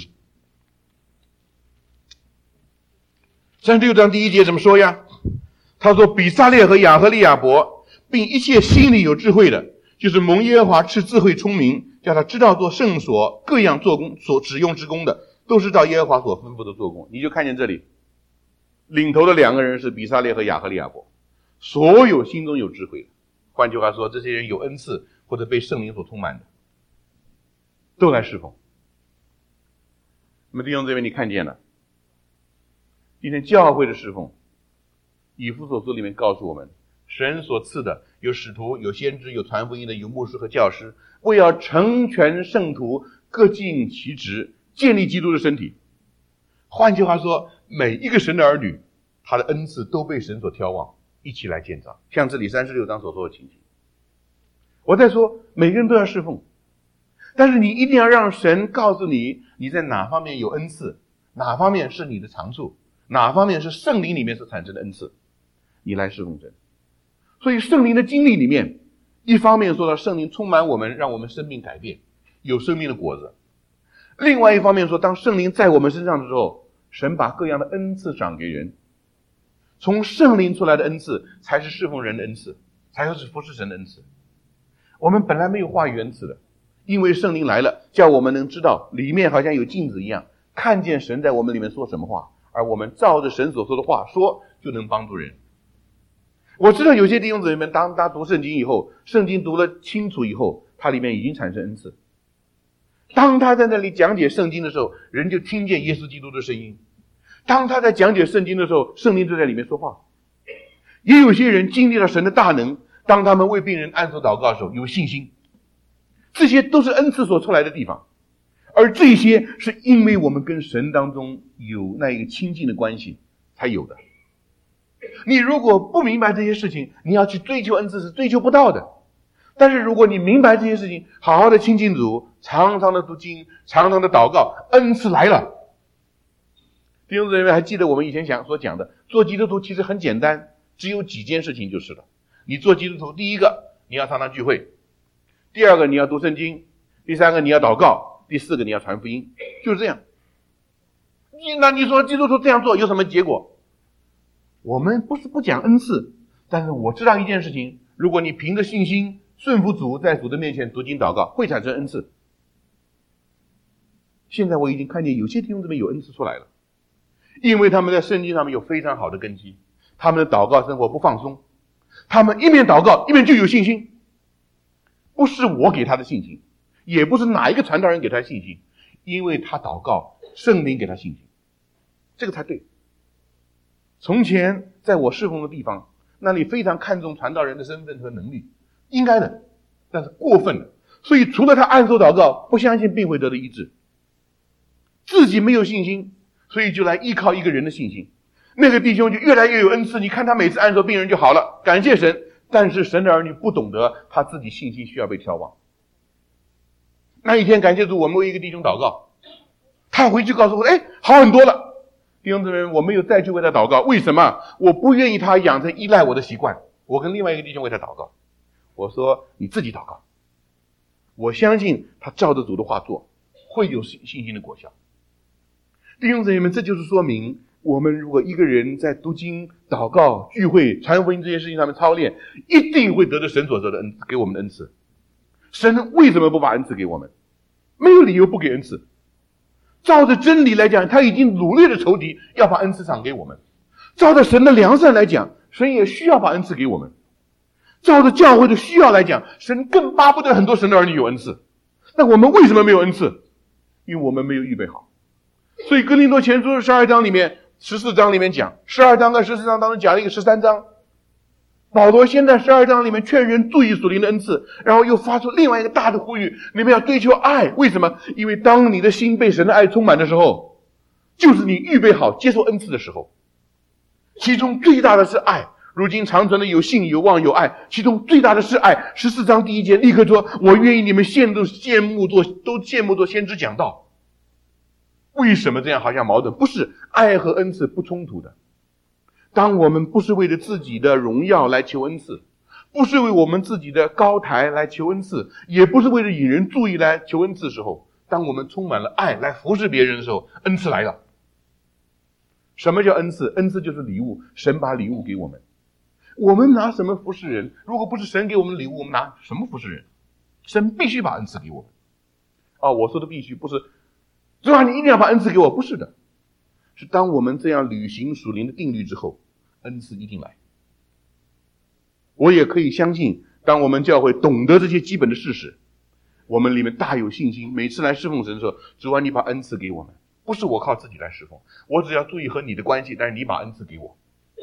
三十六章第一节怎么说呀？他说比撒列和亚和利亚伯并一切心里有智慧的，就是蒙耶和华赐智慧聪明，叫他知道做圣所各样做工所使用之功的，都是照耶和华所吩咐的做工。你就看见这里领头的两个人是比撒列和亚和利亚伯，所有心中有智慧的，换句话说，这些人有恩赐或者被圣灵所充满的，都来侍奉。那么弟兄姊妹，你看见了今天教会的侍奉，以弗所书里面告诉我们， 神所赐的，有使徒，有先知，有传福音的，有牧师和教师，为要成全圣徒，各尽其职，建立基督的身体。换句话说，每一个神的儿女，他的恩赐都被神所挑望，一起来建造。像这里三十六章所说的情形。我在说，每个人都要侍奉，但是你一定要让神告诉你，你在哪方面有恩赐，哪方面是你的长处，哪方面是圣灵里面所产生的恩赐，你来侍奉神。所以圣灵的经历里面，一方面说到圣灵充满我们，让我们生命改变，有生命的果子；另外一方面说，当圣灵在我们身上的时候，神把各样的恩赐赏给人，从圣灵出来的恩赐才是侍奉人的恩赐，才是服侍神的恩赐。我们本来没有话语恩赐的，因为圣灵来了，叫我们能知道，里面好像有镜子一样，看见神在我们里面说什么话，而我们照着神所说的话说，就能帮助人。我知道有些弟兄姊妹们，当他读圣经以后，圣经读了清楚以后，他里面已经产生恩赐。当他在那里讲解圣经的时候，人就听见耶稣基督的声音。当他在讲解圣经的时候，圣灵就在里面说话。也有些人经历了神的大能，当他们为病人按手祷告的时候，有信心。这些都是恩赐所出来的地方，而这些是因为我们跟神当中有那一个亲近的关系才有的。你如果不明白这些事情，你要去追求恩赐是追求不到的。但是如果你明白这些事情，好好的亲近主，常常的读经，常常的祷告，恩赐来了。弟兄姊妹还记得我们以前讲所讲的，做基督徒其实很简单，只有几件事情就是了。你做基督徒，第一个你要常常聚会，第二个你要读圣经，第三个你要祷告，第四个你要传福音，就是这样。那你说基督徒这样做有什么结果？我们不是不讲恩赐，但是我知道一件事情，如果你凭着信心顺服主，在主的面前读经祷告，会产生恩赐。现在我已经看见有些弟兄姊妹有恩赐出来了，因为他们在圣经上面有非常好的根基，他们的祷告生活不放松，他们一面祷告一面就有信心。不是我给他的信心，也不是哪一个传道人给他的信心，因为他祷告，圣灵给他信心，这个才对。从前在我侍奉的地方，那里非常看重传道人的身份和能力，应该的，但是过分了。所以除了他按手祷告，不相信病会得的医治，自己没有信心，所以就来依靠一个人的信心。那个弟兄就越来越有恩赐，你看他每次按手病人就好了，感谢神。但是神的儿女不懂得他自己信心需要被眺望。那一天感谢主，我们为一个弟兄祷告，他回去告诉我，哎，好很多了。弟兄姊妹，我没有再去为他祷告，为什么？我不愿意他养成依赖我的习惯。我跟另外一个弟兄为他祷告，我说你自己祷告，我相信他照着主的话做，会有信心的果效。弟兄姊妹们，这就是说明，我们如果一个人在读经、祷告、聚会、传福音这些事情上面操练，一定会得到神所说的恩，给我们的恩赐。神为什么不把恩赐给我们？没有理由不给恩赐。照着真理来讲，他已经掳掠了仇敌，要把恩赐赏给我们。照着神的良善来讲，神也需要把恩赐给我们。照着教会的需要来讲，神更巴不得很多神的儿女有恩赐。那我们为什么没有恩赐？因为我们没有预备好。所以哥林多前书十二章里面，十四章里面讲，十二章跟十四章当中讲了一个十三章。保罗先在十二章里面劝人注意属灵的恩赐，然后又发出另外一个大的呼吁，你们要追求爱。为什么？因为当你的心被神的爱充满的时候，就是你预备好接受恩赐的时候。其中最大的是爱，如今长存的有信有望有爱，其中最大的是爱。十四章第一节立刻说，我愿意你们羡慕羡慕做都羡慕做先知讲道。为什么这样好像矛盾？不是，爱和恩赐不冲突的。当我们不是为了自己的荣耀来求恩赐，不是为我们自己的高台来求恩赐，也不是为了引人注意来求恩赐的时候，当我们充满了爱来服侍别人的时候，恩赐来了。什么叫恩赐？恩赐就是礼物，神把礼物给我们。我们拿什么服侍人？如果不是神给我们的礼物，我们拿什么服侍人？神必须把恩赐给我们。哦，我说的必须不是主啊，你一定要把恩赐给我，不是的，是当我们这样履行属灵的定律之后，恩赐一定来。我也可以相信，当我们教会懂得这些基本的事实，我们里面大有信心，每次来侍奉神的时候，主啊，你把恩赐给我们，不是我靠自己来侍奉，我只要注意和你的关系，但是你把恩赐给我。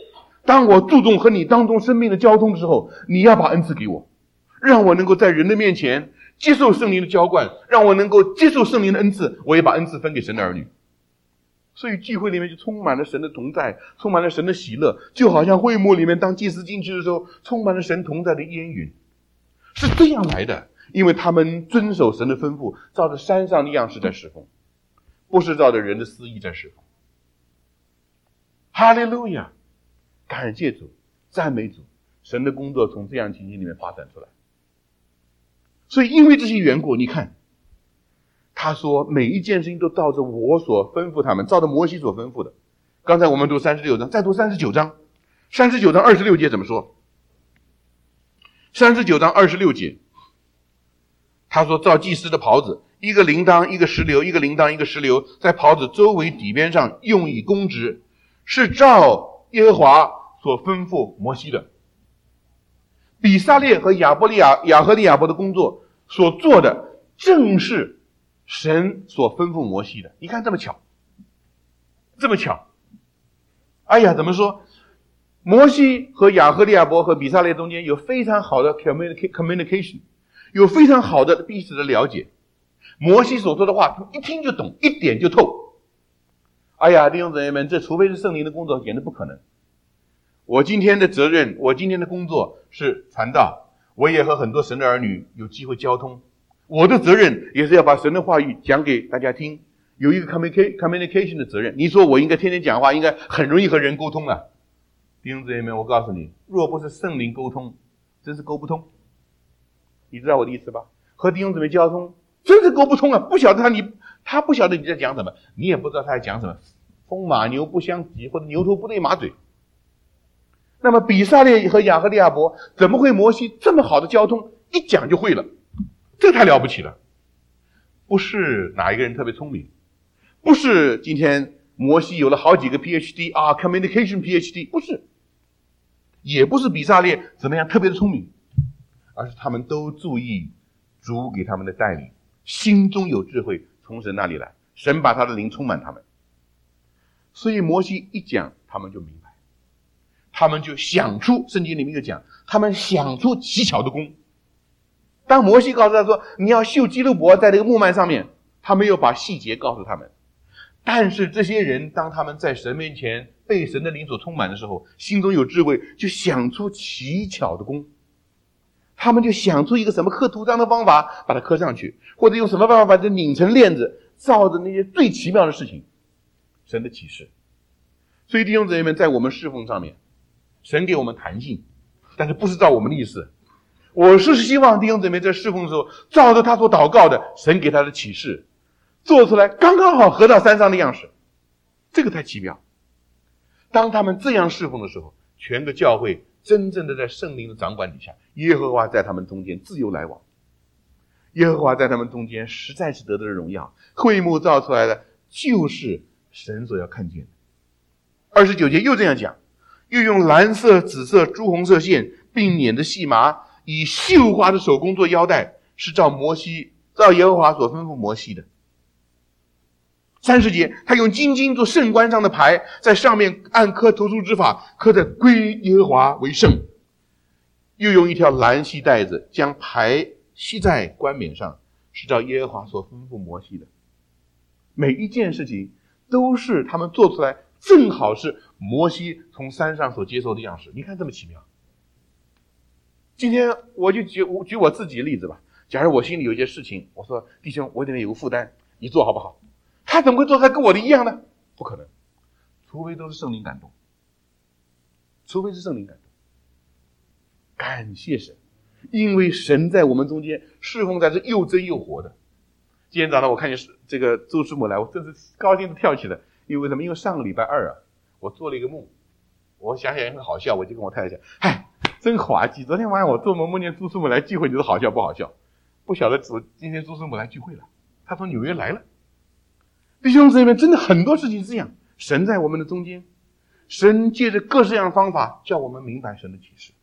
当我注重和你当中生命的交通之后，你要把恩赐给我，让我能够在人的面前接受圣灵的浇灌，让我能够接受圣灵的恩赐，我也把恩赐分给神的儿女。所以聚会里面就充满了神的同在，充满了神的喜乐，就好像会幕里面当祭司进去的时候充满了神同在的烟云，是这样来的。因为他们遵守神的吩咐，照着山上的样式在侍奉，不是照着人的私意在侍奉。哈利路亚，感谢主，赞美主，神的工作从这样情形里面发展出来。所以因为这些缘故，你看他说每一件事情都照着我所吩咐他们，照着摩西所吩咐的。刚才我们读三十六章，再读三十九章，三十九章二十六节怎么说？三十九章二十六节，他说照祭司的袍子，一个铃铛一个石榴，一个铃铛一个石榴，在袍子周围底边上用以供职，是照耶和华所吩咐摩西的。比撒列和亚伯利亚亚和利亚伯的工作所做的正是神所吩咐摩西的。你看这么巧，这么巧。哎呀，怎么说？摩西和亚和利亚伯和比撒列中间有非常好的 communication， 有非常好的彼此的了解。摩西所说的话一听就懂，一点就透。哎呀，弟兄姊妹们，这除非是圣灵的工作，简直不可能。我今天的责任，我今天的工作是传道，我也和很多神的儿女有机会交通。我的责任也是要把神的话语讲给大家听，有一个 communication 的责任。你说我应该天天讲话，应该很容易和人沟通啊。弟兄姊妹们，我告诉你，若不是圣灵沟通，真是沟不通。你知道我的意思吧？和弟兄姊妹交通真是沟不通啊！不晓得他你他不晓得你在讲什么，你也不知道他在讲什么，风马牛不相及，或者牛头不对马嘴。那么比撒列和亚和利亚伯怎么会摩西这么好的交通，一讲就会了？这太了不起了。不是哪一个人特别聪明，不是今天摩西有了好几个 P H D 啊 communication P H D， 不是，也不是比撒列怎么样特别的聪明，而是他们都注意主给他们的带领，心中有智慧，从神那里来，神把他的灵充满他们。所以摩西一讲，他们就明白，他们就想出，圣经里面有讲，他们想出奇巧的功。当摩西告诉他说你要绣基路伯在这个木幔上面，他没有把细节告诉他们。但是这些人当他们在神面前被神的灵所充满的时候，心中有智慧，就想出奇巧的功。他们就想出一个什么刻图章的方法把它刻上去，或者用什么办法把它拧成链子，照着那些最奇妙的事情，神的启示。所以弟兄姊妹们，在我们侍奉上面，神给我们弹性，但是不是照我们的意思。我是希望弟兄姊妹在侍奉的时候，照着他所祷告的，神给他的启示做出来，刚刚好合到山上的样式。这个太奇妙。当他们这样侍奉的时候，全个教会真正的在圣灵的掌管底下，耶和华在他们中间自由来往，耶和华在他们中间实在是得到了荣耀。会幕造出来的就是神所要看见的。二十九节又这样讲，又用蓝色、紫色、朱红色线，并捻的细麻，以绣花的手工做腰带，是照摩西照耶和华所吩咐摩西的。三十节，他用金金做圣冠上的牌，在上面按刻图书之法，刻着归耶和华为圣。又用一条蓝细带子将牌系在冠冕上，是照耶和华所吩咐摩西的。每一件事情都是他们做出来，正好是摩西从山上所接受的样式。你看这么奇妙。今天我就举我举我自己的例子吧。假如我心里有一些事情，我说弟兄，我这边有个负担，你做好不好？他怎么会做出来跟我的一样呢？不可能，除非都是圣灵感动，除非是圣灵感动。感谢神，因为神在我们中间侍奉在是又真又活的。今天早上我看见这个周师母来，我真是高兴的跳起来。因为什么？因为上个礼拜二啊，我做了一个梦，我想想也很好笑，我就跟我太太讲，嗨，真滑稽！昨天晚上我做梦梦见朱师母来聚会，你说好笑不好笑？不晓得今天朱师母来聚会了，她从纽约来了。弟兄姊妹们，真的很多事情是这样，神在我们的中间，神借着各式各样的方法叫我们明白神的启示。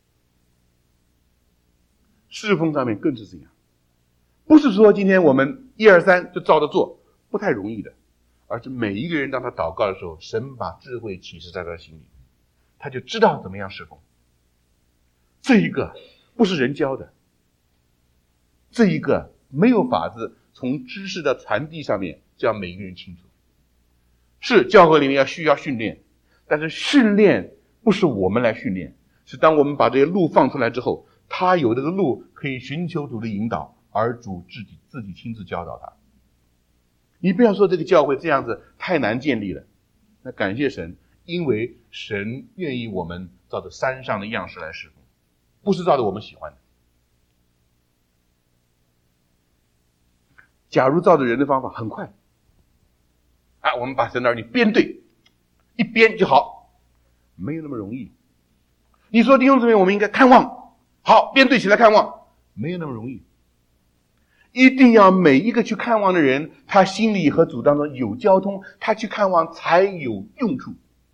侍奉上面更是这样，不是说今天我们一二三就照着做，不太容易的，而是每一个人当他祷告的时候，神把智慧启示在他心里， 他就知道怎么样侍奉。这一个不是人教的，这一个没有法子从知识的传递上面叫每一个人清楚。是教会里面要需要训练，但是训练不是我们来训练，是当我们把这些路放出来之后，他有这个路可以寻求主的引导，而主自己自己亲自教导他。你不要说这个教会这样子太难建立了，那感谢神，因为神愿意我们照着山上的样式来侍奉，不是照着我们喜欢的。假如照着人的方法，很快啊，我们把神的儿女编队，一编就好，没有那么容易。你说弟兄姊妹，我们应该看望，好，编队起来看望，没有那么容易。一定要每一个去看望的人，他心里和主当中有交通，他去看望才有用处。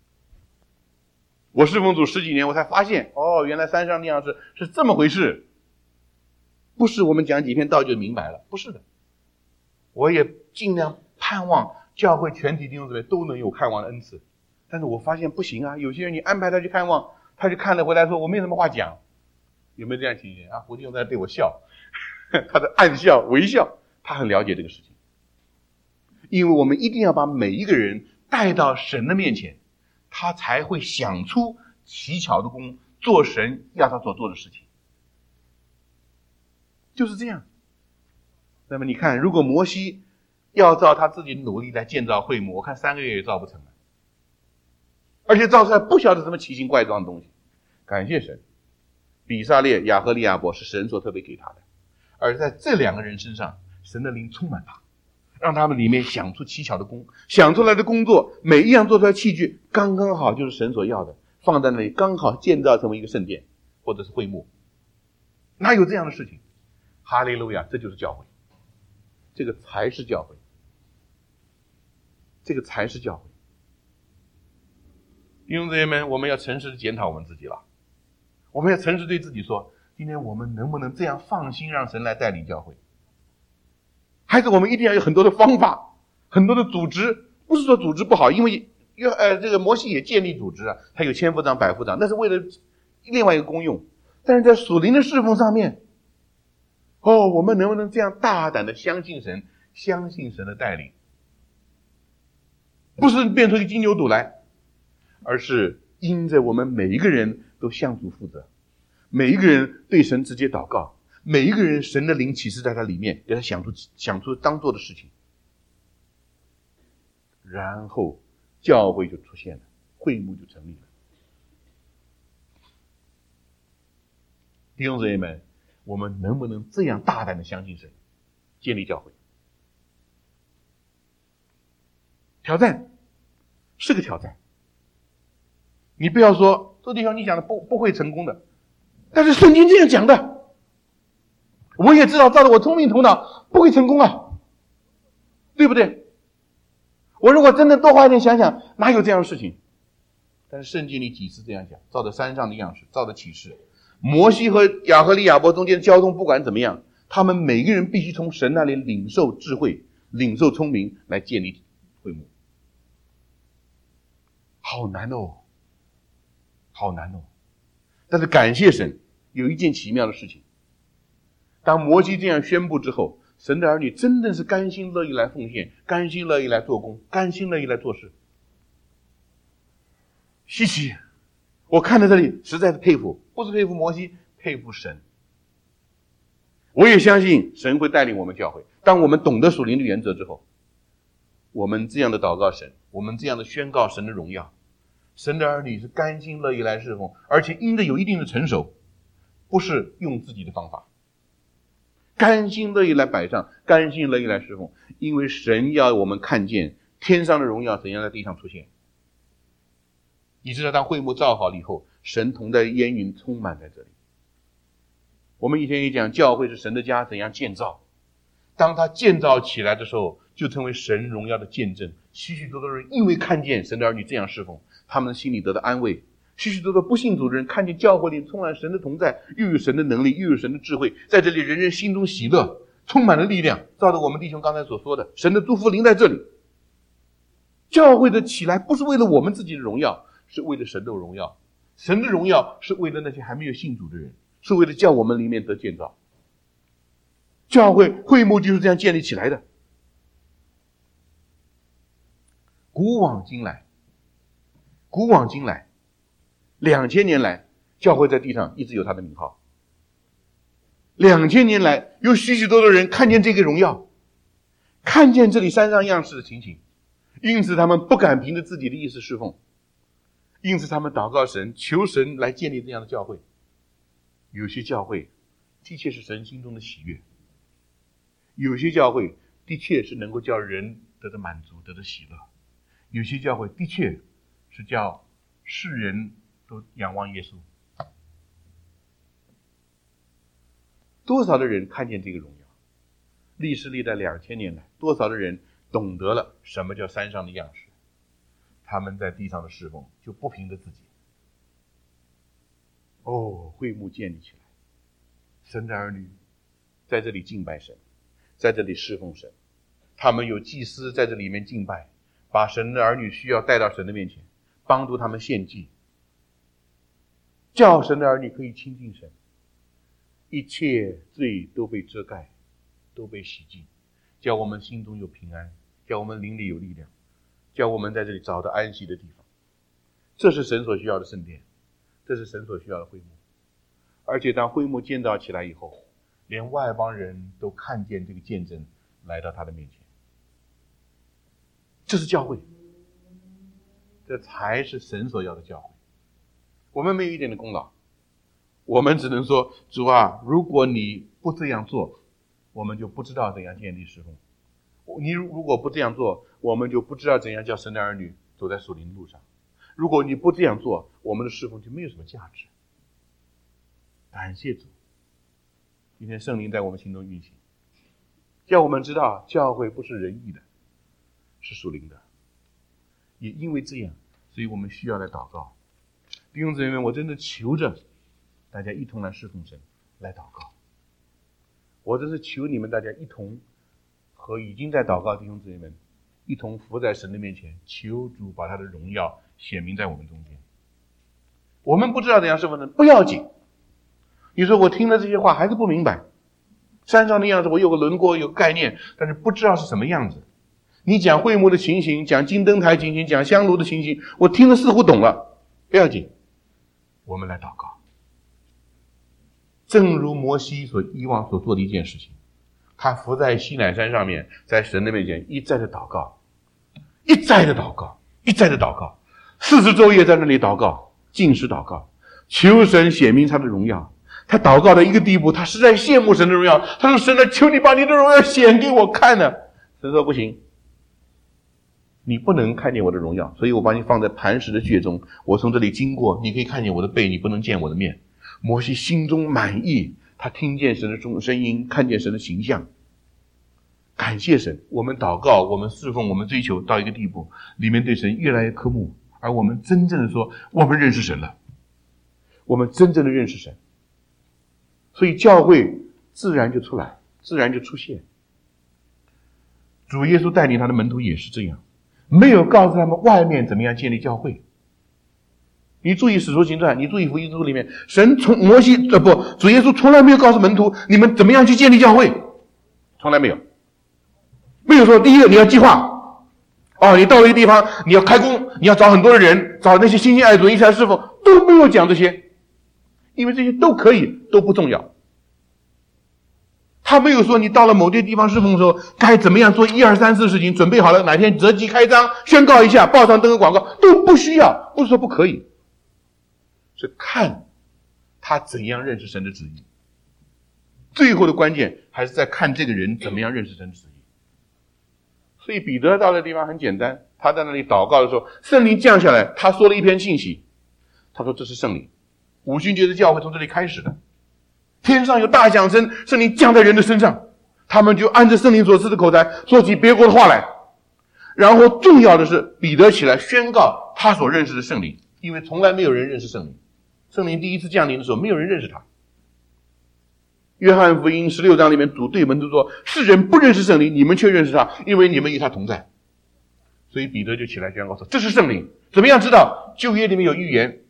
我侍奉主十几年，我才发现，哦，原来山上那样是是这么回事，不是我们讲几篇道就明白了，不是的。我也尽量盼望教会全体弟兄姊妹都能有看望的恩赐，但是我发现不行啊，有些人你安排他去看望，他就看了回来说我没什么话讲，有没有这样情形啊？胡弟兄在对我笑，他的暗笑微笑，他很了解这个事情。因为我们一定要把每一个人带到神的面前，他才会想出奇巧的功，做神要他所做的事情，就是这样。那么你看，如果摩西要照他自己努力来建造会幕，我看三个月也造不成了，而且造出来不晓得什么奇形怪状的东西。感谢神，比撒列、亚和利亚伯是神所特别给他的，而在这两个人身上，神的灵充满他，让他们里面想出奇巧的工，想出来的工作，每一样做出来的器具刚刚好就是神所要的，放在那里刚好建造成为一个圣殿或者是会幕。哪有这样的事情？哈利路亚，这就是教会，这个才是教会，这个才是教会。弟兄姊妹们，我们要诚实的检讨我们自己了，我们要诚实对自己说，今天我们能不能这样放心让神来带领教会？还是我们一定要有很多的方法，很多的组织，不是说组织不好，因为呃这个摩西也建立组织啊，他有千夫长百夫长，那是为了另外一个功用。但是在属灵的侍奉上面，哦，我们能不能这样大胆的相信神，相信神的带领？不是变出一个金牛犊来，而是因着我们每一个人都向主负责，每一个人对神直接祷告，每一个人神的灵启示在他里面，给他想出想出当做的事情，然后教会就出现了，会幕就成立了。弟兄姊妹们，我们能不能这样大胆的相信神，建立教会？挑战是个挑战，你不要说这地方你讲的不不会成功的，但是圣经这样讲的，我也知道照着我聪明头脑不会成功啊，对不对？我如果真的多花一点想想，哪有这样的事情？但是圣经里几次这样讲，照着山上的样式，照着启示，摩西和亚和利亚伯中间的交通不管怎么样，他们每个人必须从神那里领受智慧，领受聪明来建立会幕。好难哦，好难哦！但是感谢神，有一件奇妙的事情，当摩西这样宣布之后，神的儿女真的是甘心乐意来奉献，甘心乐意来做工，甘心乐意来做事。稀奇，我看到这里实在是佩服，不是佩服摩西，佩服神。我也相信神会带领我们教会，当我们懂得属灵的原则之后，我们这样的祷告神，我们这样的宣告神的荣耀，神的儿女是甘心乐意来侍奉，而且因着有一定的成熟，不是用自己的方法，甘心乐意来摆上，甘心乐意来侍奉，因为神要我们看见天上的荣耀怎样在地上出现。你知道当会幕造好了以后，神同在烟云充满在这里。我们以前也讲教会是神的家怎样建造，当它建造起来的时候，就成为神荣耀的见证。许许多多人因为看见神的儿女这样侍奉，他们的心里得到安慰。许许多多不信主的人看见教会里充满神的同在，又有神的能力，又有神的智慧，在这里人人心中喜乐，充满了力量。照着我们弟兄刚才所说的，神的祝福临在这里。教会的起来不是为了我们自己的荣耀，是为了神的荣耀。 神的荣耀是为了那些还没有信主的人，是为了叫我们里面得建造。教会会幕就是这样建立起来的。古往今来，古往今来，两千年来，教会在地上一直有它的名号。两千年来，有许许多多人看见这个荣耀，看见这里山上样式的情形，因此他们不敢凭着自己的意思侍奉，因此他们祷告神，求神来建立这样的教会。有些教会的确是神心中的喜悦，有些教会的确是能够叫人得到满足，得到喜乐，有些教会的确是叫世人都仰望耶稣。多少的人看见这个荣耀？历史历代两千年来，多少的人懂得了什么叫山上的样式？他们在地上的侍奉就不凭着自己。哦，会幕建立起来，神的儿女在这里敬拜神，在这里侍奉神，他们有祭司在这里面敬拜，把神的儿女需要带到神的面前，帮助他们献祭，叫神的儿女可以亲近神，一切罪都被遮盖，都被洗净，叫我们心中有平安，叫我们灵里有力量，叫我们在这里找到安息的地方。这是神所需要的圣殿，这是神所需要的会幕。而且当会幕建造起来以后，连外邦人都看见这个见证，来到他的面前。这是教会，这才是神所要的教会。我们没有一点的功劳，我们只能说，主啊，如果你不这样做，我们就不知道怎样建立侍奉。你如果不这样做，我们就不知道怎样叫神的儿女走在属灵路上。如果你不这样做，我们的侍奉就没有什么价值。感谢主，今天圣灵在我们心中运行，叫我们知道教会不是人意的，是属灵的。也因为这样，所以我们需要来祷告。弟兄姊妹们，我真的求着大家一同来侍奉神，来祷告。我真是求你们大家一同和已经在祷告的弟兄姊妹们一同伏在神的面前，求主把他的荣耀显明在我们中间。我们不知道怎样侍奉神，不要紧。你说我听了这些话还是不明白，山上的样子我有个轮廓有个概念，但是不知道是什么样子。你讲会幕的情形，讲金灯台情形，讲香炉的情形，我听了似乎懂了，不要紧，我们来祷告。正如摩西所以往所做的一件事情，他伏在西乃山上面，在神的面前一再的祷告，一再的祷告，一再的祷告，四十昼夜在那里祷告，禁食祷告，求神显明他的荣耀。他祷告到一个地步，他实在羡慕神的荣耀，他说，神啊，求你把你的荣耀显给我看呢。神说不行，你不能看见我的荣耀，所以我把你放在磐石的穴中，我从这里经过，你可以看见我的背，你不能见我的面。摩西心中满意，他听见神的声音，看见神的形象，感谢神。我们祷告，我们侍奉，我们追求到一个地步，里面对神越来越渴慕，而我们真正的说，我们认识神了，我们真正的认识神，所以教会自然就出来，自然就出现。主耶稣带领他的门徒也是这样，没有告诉他们外面怎么样建立教会。你注意使徒行传，你注意福音书里面，神从摩西呃不，主耶稣从来没有告诉门徒你们怎么样去建立教会，从来没有。没有说第一个你要计划，哦，你到了一个地方你要开工，你要找很多的人，找那些新兴爱主一起来侍奉，都没有讲这些，因为这些都可以，都不重要。他没有说你到了某些地方侍奉的时候该怎么样做一二三四事情，准备好了哪天择机开张宣告一下，报上登个广告，都不需要，不是说不可以，是看他怎样认识神的旨意。最后的关键还是在看这个人怎么样认识神的旨意。所以彼得到的地方很简单，他在那里祷告的时候，圣灵降下来，他说了一篇信息，他说这是圣灵，五旬节的教会从这里开始的，天上有大响声，圣灵降在人的身上，他们就按着圣灵所赐的口才说起别国的话来。然后重要的是彼得起来宣告他所认识的圣灵，因为从来没有人认识圣灵，圣灵第一次降临的时候没有人认识他。约翰福音十六章里面主对门徒说，世人不认识圣灵，你们却认识他，因为你们与他同在。所以彼得就起来宣告说，这是圣灵。怎么样知道？旧约里面有预言，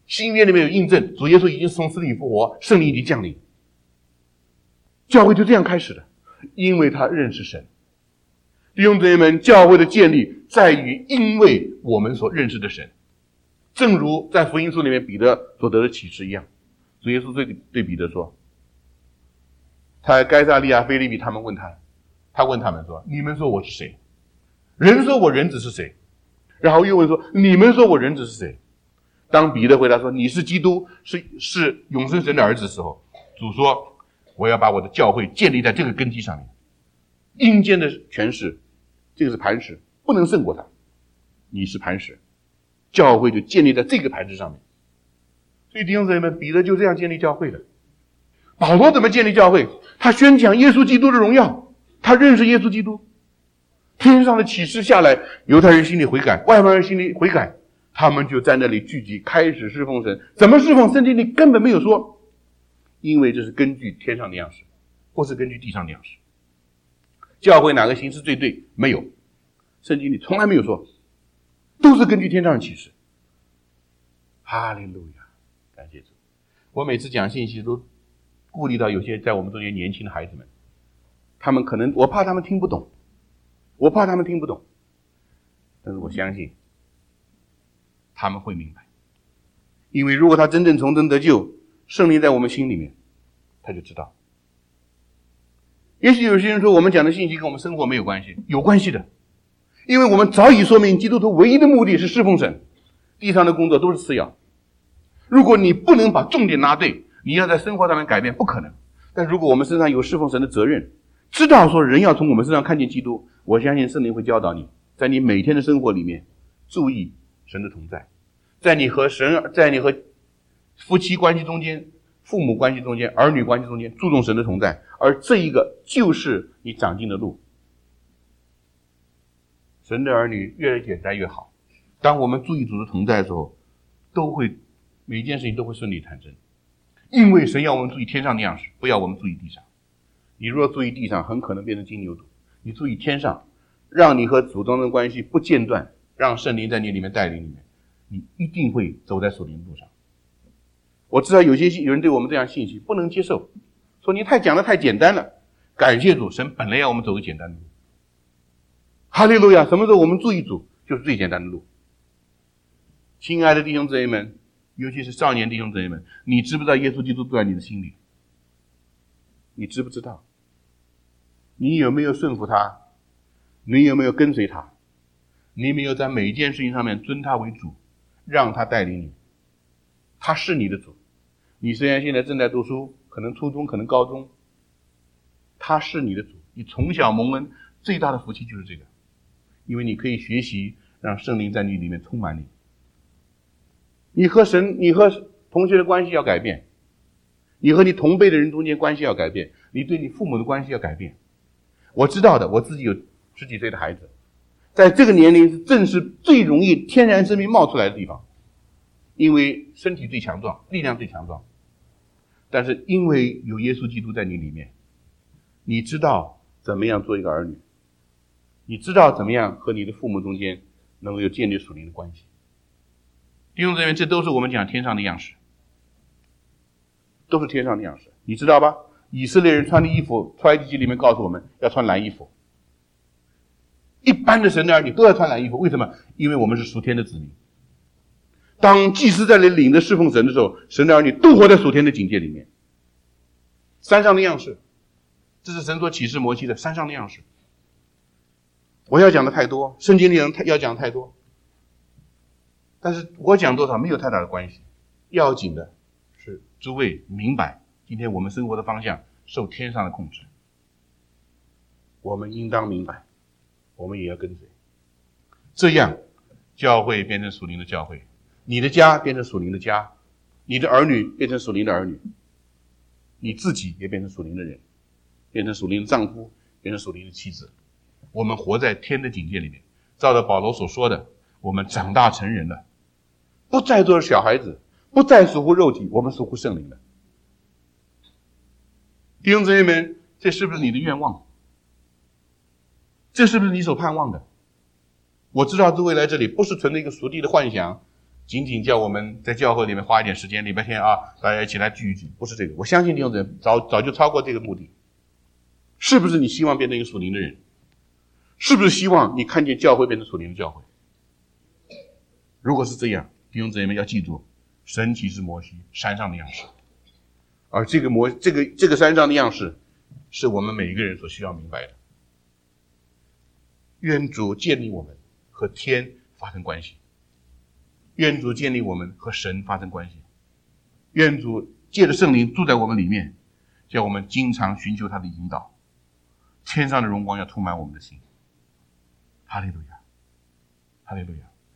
新约里面有印证，主耶稣已经从死里复活，圣灵已经降临。教会就这样开始的，因为他认识神。弟兄姊妹们，教会的建立在于因为我们所认识的神，正如在福音书里面彼得所得的启示一样。主耶稣对对彼得说，他在该撒利亚腓立比，他们问他，他问他们说，你们说我是谁？人说我人子是谁？然后又问说，你们说我人子是谁？当彼得回答说，你是基督，是是永生神的儿子的时候，主说，我要把我的教会建立在这个根基上面。阴间的权势，这个是磐石，不能胜过它。你是磐石，教会就建立在这个磐石上面。所以弟兄姊妹们，彼得就这样建立教会的。保罗怎么建立教会？他宣讲耶稣基督的荣耀，他认识耶稣基督。天上的启示下来，犹太人心里悔改，外邦人心里悔改，他们就在那里聚集，开始侍奉神。怎么侍奉？圣经里根本没有说，因为这是根据天上的样式，或是根据地上的样式。教会哪个形式最对？没有，圣经里从来没有说，都是根据天上的启示。哈利路亚，感谢主。我每次讲信息都顾虑到有些在我们中间年轻的孩子们，他们可能，我怕他们听不懂，我怕他们听不懂，但是我相信他们会明白。因为如果他真正重生得救，圣灵在我们心里面，他就知道。也许有些人说我们讲的信息跟我们生活没有关系，有关系的。因为我们早已说明基督徒唯一的目的是侍奉神，地上的工作都是次要。如果你不能把重点拿对，你要在生活上面改变，不可能。但如果我们身上有侍奉神的责任，知道说人要从我们身上看见基督，我相信圣灵会教导你，在你每天的生活里面注意神的同在，在你和神，在你和夫妻关系中间，父母关系中间，儿女关系中间，注重神的同在，而这一个就是你长进的路。神的儿女越简单越好。当我们注意主的同在的时候，都会每一件事情都会顺利产生。因为神要我们注意天上的样式，不要我们注意地上。你若注意地上，很可能变成金牛犊；你注意天上，让你和主中的关系不间断，让圣灵在你里面带领你们，你一定会走在属灵的路上。我知道有些有人对我们这样信息不能接受，说你太讲的太简单了。感谢主，神本来要我们走个简单的路。哈利路亚！什么时候我们注意主，就是最简单的路。亲爱的弟兄姊妹们，尤其是少年弟兄姊妹们，你知不知道耶稣基督住在你的心里？你知不知道？你有没有顺服他？你有没有跟随他？你有没有在每一件事情上面尊他为主，让他带领你？他是你的主。你虽然现在正在读书，可能初中，可能高中，他是你的主。你从小蒙恩，最大的福气就是这个，因为你可以学习让圣灵在你里面充满你。你和神，你和同学的关系要改变，你和你同辈的人中间关系要改变，你对你父母的关系要改变。我知道的，我自己有十几岁的孩子，在这个年龄正是最容易天然生命冒出来的地方，因为身体最强壮，力量最强壮。但是因为有耶稣基督在你里面，你知道怎么样做一个儿女，你知道怎么样和你的父母中间能够有建立属灵的关系。弟兄姊妹，这都是我们讲天上的样式，都是天上的样式，你知道吧？以色列人穿的衣服，出埃及记里面告诉我们要穿蓝衣服。一般的神的儿女都要穿蓝衣服，为什么？因为我们是属天的子民。当祭司在那里领着侍奉神的时候，神的儿女都活在属天的境界里面。山上的样式，这是神所启示摩西的山上的样式。我要讲的太多，圣经里要讲太多，但是我讲多少没有太大的关系。要紧的是诸位明白今天我们生活的方向受天上的控制，我们应当明白，我们也要跟随，这样教会变成属灵的教会，你的家变成属灵的家，你的儿女变成属灵的儿女，你自己也变成属灵的人，变成属灵的丈夫，变成属灵的妻子。我们活在天的境界里面，照着保罗所说的，我们长大成人了，不再做小孩子，不再属乎肉体，我们属乎圣灵了。弟兄姊妹们，这是不是你的愿望？这是不是你所盼望的？我知道诸位来这里不是存着一个属地的幻想， 仅仅叫我们在教会里面花一点时间，礼拜天啊，大家一起来聚一聚，不是这个。我相信弟兄姊妹早早就超过这个目的。是不是你希望变成一个属灵的人？是不是希望你看见教会变成属灵的教会？如果是这样，弟兄姊妹们要记住，神启示摩西山上的样式，而这个摩这个这个山上的样式，是我们每一个人所需要明白的。愿主建立我们和天发生关系，愿主建立我们和神发生关系，愿主借着圣灵住在我们里面，叫我们经常寻求他的引导，天上的荣光要充满我们的心。哈利路亚，哈利路亚。